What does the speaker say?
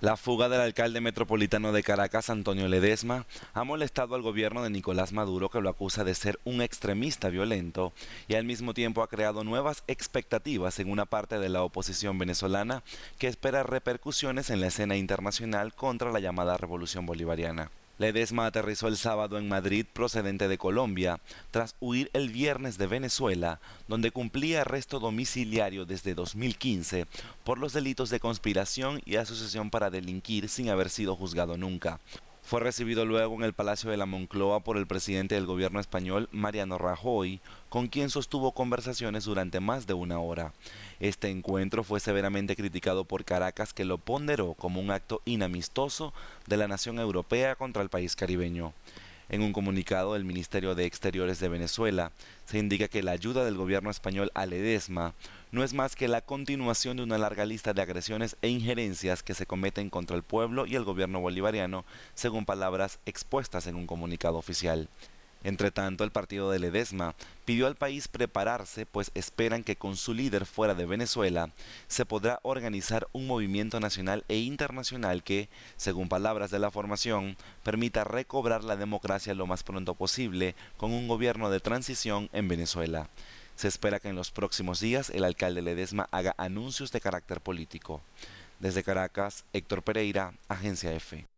La fuga del alcalde metropolitano de Caracas, Antonio Ledesma, ha molestado al gobierno de Nicolás Maduro, que lo acusa de ser un extremista violento, y al mismo tiempo ha creado nuevas expectativas en una parte de la oposición venezolana que espera repercusiones en la escena internacional contra la llamada Revolución Bolivariana. Ledesma aterrizó el sábado en Madrid procedente de Colombia, tras huir el viernes de Venezuela, donde cumplía arresto domiciliario desde 2015 por los delitos de conspiración y asociación para delinquir sin haber sido juzgado nunca. Fue recibido luego en el Palacio de la Moncloa por el presidente del gobierno español, Mariano Rajoy, con quien sostuvo conversaciones durante más de una hora. Este encuentro fue severamente criticado por Caracas, que lo ponderó como un acto inamistoso de la nación europea contra el país caribeño. En un comunicado del Ministerio de Exteriores de Venezuela, se indica que la ayuda del gobierno español a Ledesma no es más que la continuación de una larga lista de agresiones e injerencias que se cometen contra el pueblo y el gobierno bolivariano, según palabras expuestas en un comunicado oficial. Entre tanto, el partido de Ledesma pidió al país prepararse, pues esperan que con su líder fuera de Venezuela se podrá organizar un movimiento nacional e internacional que, según palabras de la formación, permita recobrar la democracia lo más pronto posible con un gobierno de transición en Venezuela. Se espera que en los próximos días el alcalde Ledesma haga anuncios de carácter político. Desde Caracas, Héctor Pereira, Agencia EFE.